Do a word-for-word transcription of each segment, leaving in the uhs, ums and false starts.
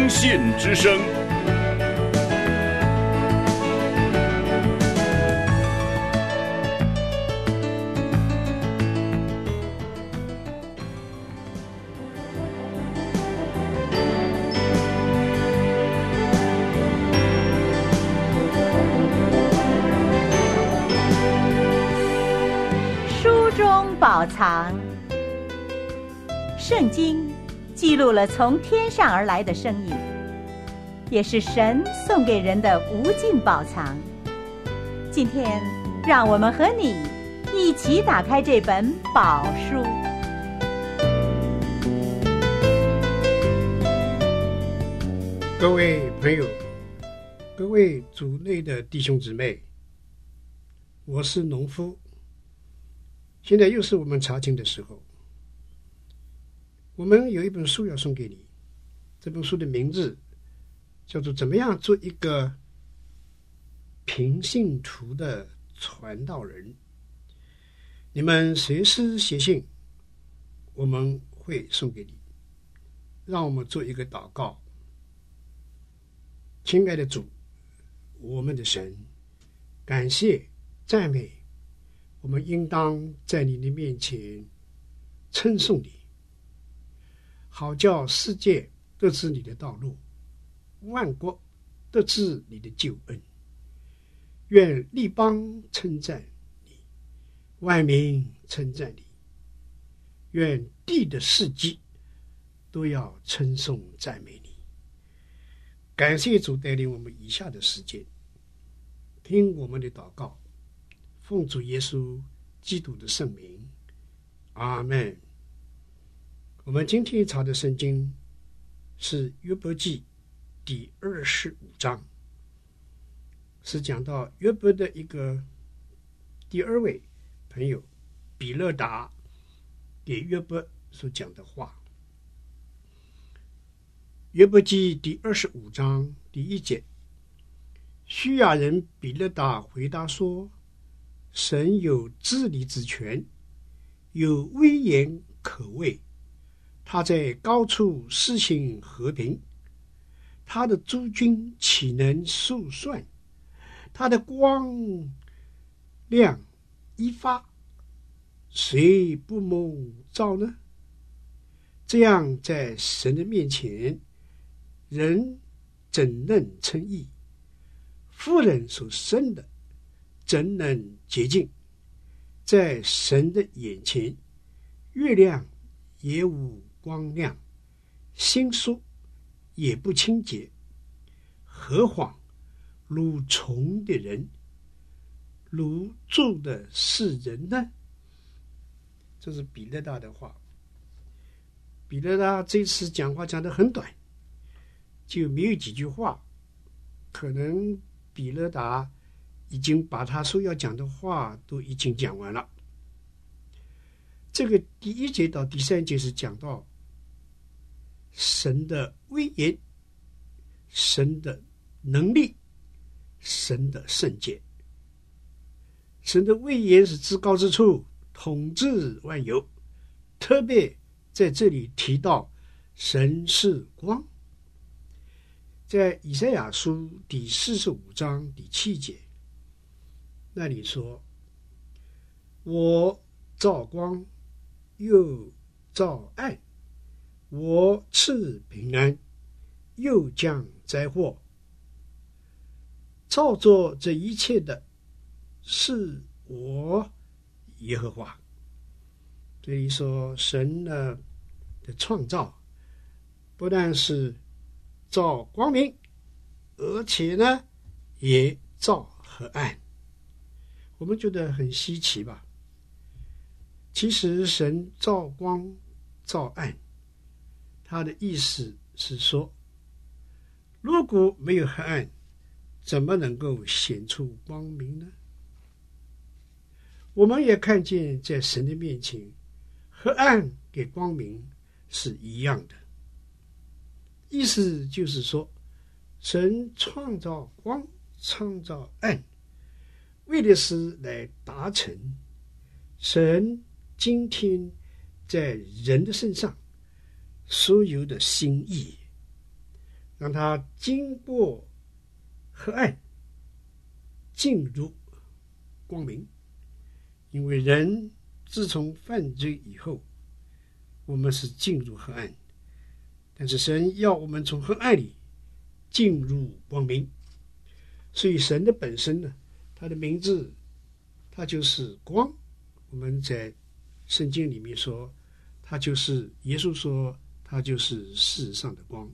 光线之声。 书中宝藏，圣经记录了从天上而来的声音，也是神送给人的无尽宝藏。今天，让我们和你一起打开这本宝书。 各位朋友，各位主内的弟兄姊妹，我是农夫。现在又是我们查经的时候，我们有一本书要送给你，这本书的名字叫做《怎么样做一个平信徒的传道人》。你们随时写信，我们会送给你。让我们做一个祷告。亲爱的主，我们的神，感谢赞美，我们应当在你的面前称颂你，好叫世界得知你的道路，万国得知你的救恩。愿列邦称赞你，万民称赞你，愿地的世纪都要称颂赞美你。感谢主带领我们以下的时间，听我们的祷告，奉主耶稣基督的圣名，阿们。我们今天查的圣经是约伯记第二十五章，是讲到约伯的一个第二位朋友比勒达给约伯所讲的话。约伯记第二十五章第一节，叙亚人比勒达回答说：神有治理之权，有威严可畏，他在高处施行和平，他的诸军岂能数算？他的光亮一发，谁不蒙照呢？这样在神的面前，人怎能称义？妇人所生的怎能洁净？在神的眼前，月亮也无光亮，星宿也不清洁。何况如虫的人，如住的是人呢？这是比勒达的话。比勒达这次讲话讲得很短，就没有几句话，可能比勒达已经把他所要讲的话都已经讲完了。这个第一节到第三节是讲到神的威严，神的能力，神的圣洁。神的威严是至高之处，统治万有，特别在这里提到神是光。在以赛亚书第四十五章第七节，那里说：我照光，又照暗，我赐平安，又降灾祸。造作这一切的是我耶和华。所以说，神呢的创造不但是照光明，而且呢也照黑暗。我们觉得很稀奇吧？其实神照光照暗，他的意思是说，如果没有黑暗，怎么能够显出光明呢？我们也看见在神的面前，黑暗给光明是一样的。意思就是说，神创造光，创造暗，为的是来达成神今天在人的身上所有的心意。 让他经过黑暗进入光明。因为人自从犯罪以后，我们是进入黑暗，但是神要我们从黑暗里进入光明。所以神的本身呢，他的名字他就是光。我们在圣经里面说，他就是耶稣说他就是世上的光。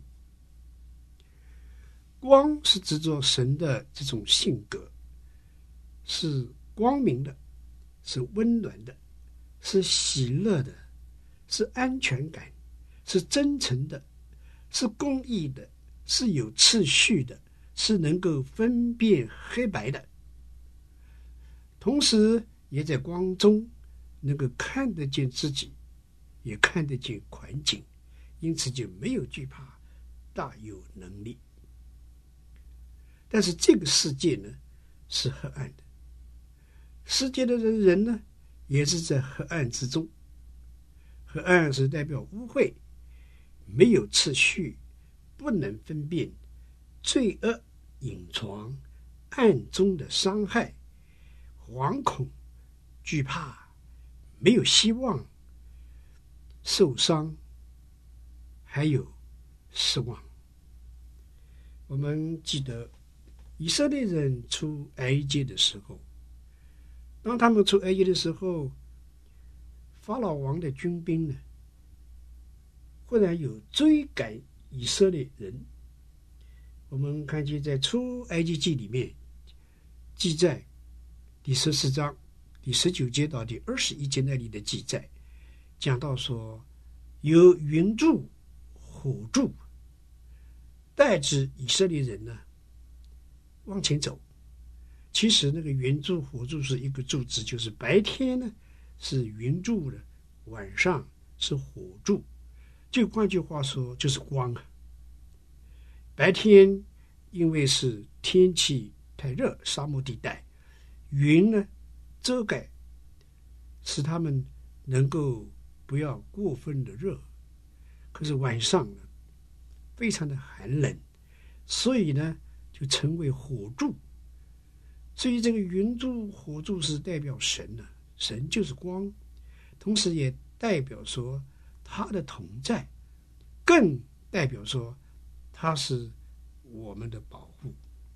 光是指着神的这种性格，是光明的，是温暖的，是喜乐的，是安全感，是真诚的，是公义的，是有次序的，是能够分辨黑白的，同时也在光中能够看得见自己，也看得见环境，因此就没有惧怕，大有能力。但是这个世界呢，是黑暗的，世界的人呢，也是在黑暗之中。黑暗是代表污秽，没有次序，不能分辨，罪恶隐藏，暗中的伤害，惶恐，惧怕，没有希望，受伤，还有失望。我们记得以色列人出埃及的时候，当他们出埃及的时候，法老王的军兵呢，忽然有追赶以色列人。我们看见在出埃及记里面记载第十四章第十九节到第二十一节那里的记载，讲到说有云柱火柱带着以色列人呢往前走。其实那个云柱火柱是一个柱子，就是白天呢是云柱的，晚上是火柱，就换句话说就是光啊。白天因为是天气太热，沙漠地带，云呢遮盖，使他们能够不要过分的热。可是晚上呢非常的寒冷，所以呢就成为火柱。所以这个云柱火柱是代表神呢、啊，神就是光，同时也代表说他的同在，更代表说他是我们的保护。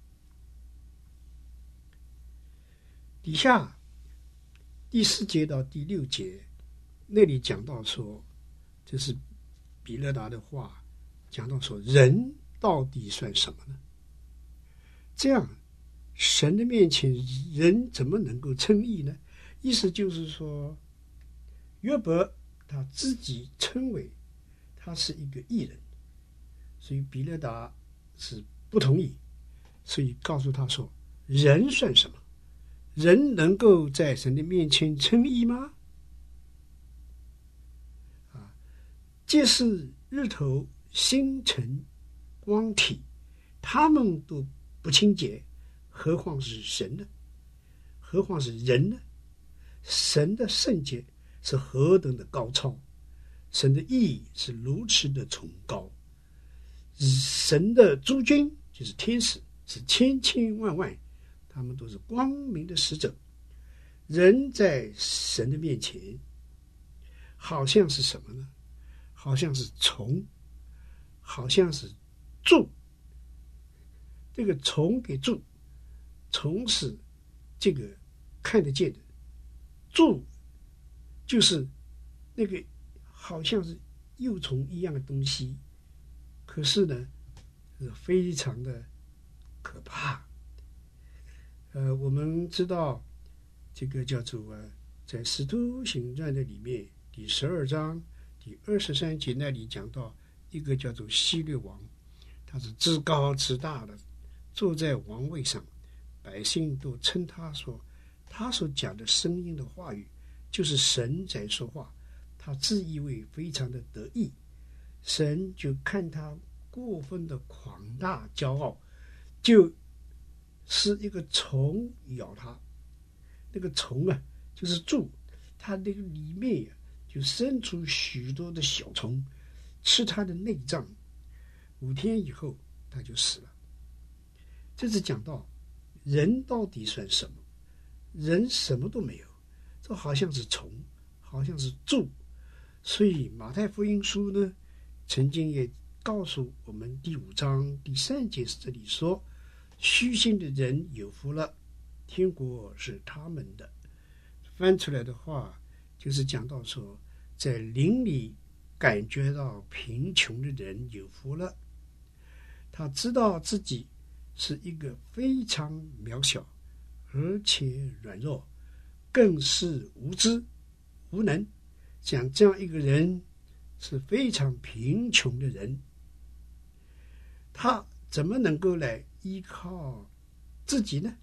底下第四节到第六节那里讲到说，这是比勒达的话，讲到说人到底算什么呢？这样神的面前人怎么能够称义呢？意思就是说约伯他自己称为他是一个义人，所以比勒达是不同意，所以告诉他说人算什么？人能够在神的面前称义吗？啊，既是日头星辰光体他们都不清洁，何况是神呢？何况是人呢？神的圣洁是何等的高超，神的义是如此的崇高，神的诸军就是天使是千千万万，他们都是光明的使者。人在神的面前好像是什么呢？好像是虫，好像是柱。这个虫给柱，虫是这个看得见的，柱就是那个好像是幼虫一样的东西，可是呢是非常的可怕。呃，我们知道这个叫做啊，在《使徒行传》的里面第十二章第二十三节那里讲到一个叫做希律王，他是至高至大的，坐在王位上，百姓都称他说，他所讲的声音的话语就是神在说话，他自以为非常的得意，神就看他过分的狂大骄傲，就是一个虫咬他，那个虫啊就是蛀，它那个里面呀、啊、就生出许多的小虫，吃它的内脏。五天以后他就死了。这是讲到人到底算什么？人什么都没有，这好像是虫，好像是蛀。所以马太福音书呢，曾经也告诉我们第五章第三节这里说，虚心的人有福了，天国是他们的。翻出来的话就是讲到说，在灵里感觉到贫穷的人有福了，他知道自己是一个非常渺小而且软弱，更是无知无能，像这样一个人是非常贫穷的人，他怎么能够来依靠自己呢？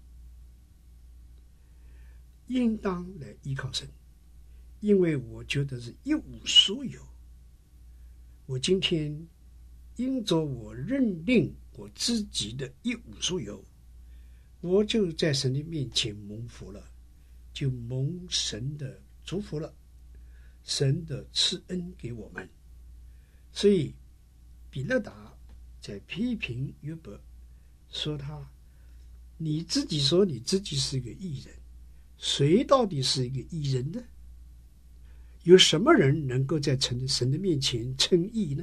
应当来依靠神，因为我觉得是一无所有。我今天因着我认定我自己的一无所有，我就在神的面前蒙福了，就蒙神的祝福了，神的赐恩给我们。所以比勒达在批评约伯，说他，你自己说你自己是一个义人，谁到底是一个义人呢？有什么人能够在神的面前称义呢？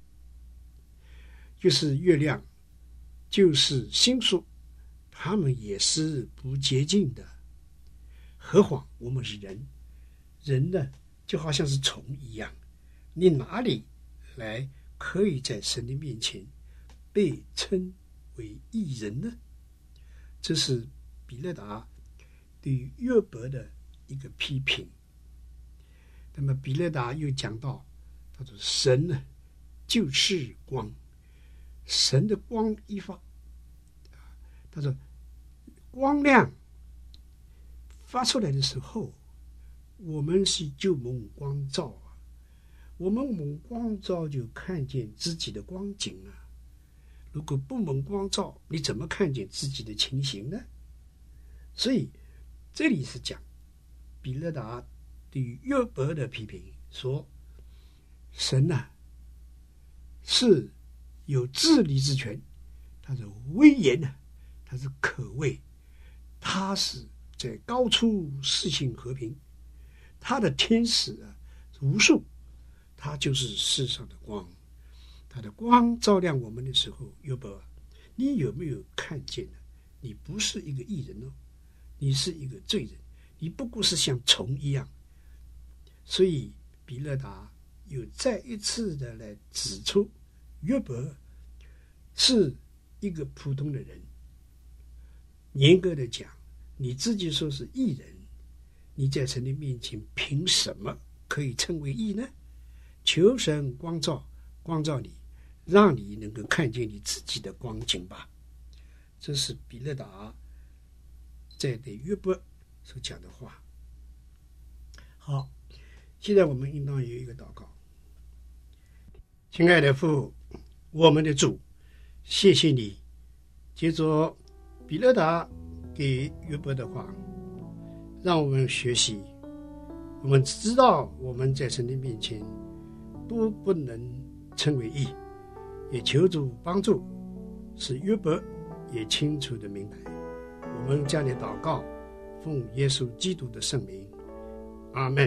就是月亮，就是星宿，他们也是不洁净的，何况我们是人。人呢，就好像是虫一样，你哪里来可以在神的面前被称为义人呢？这是比勒达对于约伯的一个批评。那么比勒达又讲到，他说神呢就是光，神的光一发，他说光亮发出来的时候，我们是就蒙光照啊，我们蒙光照就看见自己的光景啊，如果不蒙光照，你怎么看见自己的情形呢？所以这里是讲比勒达对于约伯的批评，说神啊是有治理之权，他是威严啊，他是可畏，他是在高处施行和平，他的天使啊无数，他就是世上的光，他的光照亮我们的时候，约伯，你有没有看见呢？你不是一个义人哦，你是一个罪人，你不过是像虫一样。所以比勒达又再一次的来指出，约伯是一个普通的人。严格的讲，你自己说是义人，你在神的面前凭什么可以称为义呢？求神光照光照你，让你能够看见你自己的光景吧。这是比勒达在对约伯所讲的话。好，现在我们应当有一个祷告。亲爱的父，我们的主，谢谢你接着比勒达给约伯的话，让我们学习，我们知道我们在神的面前都不能称为义，也求主帮助，使约伯也清楚的明白。我们将你祷告，奉耶稣基督的圣名，阿们。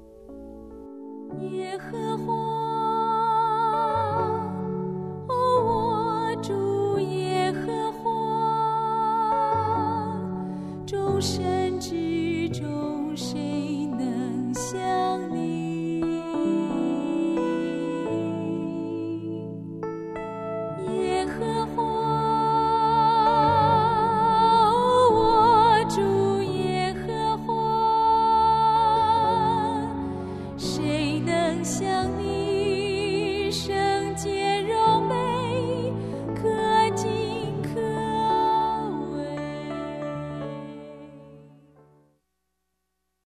耶和华，哦，我主耶和华，众神之中谁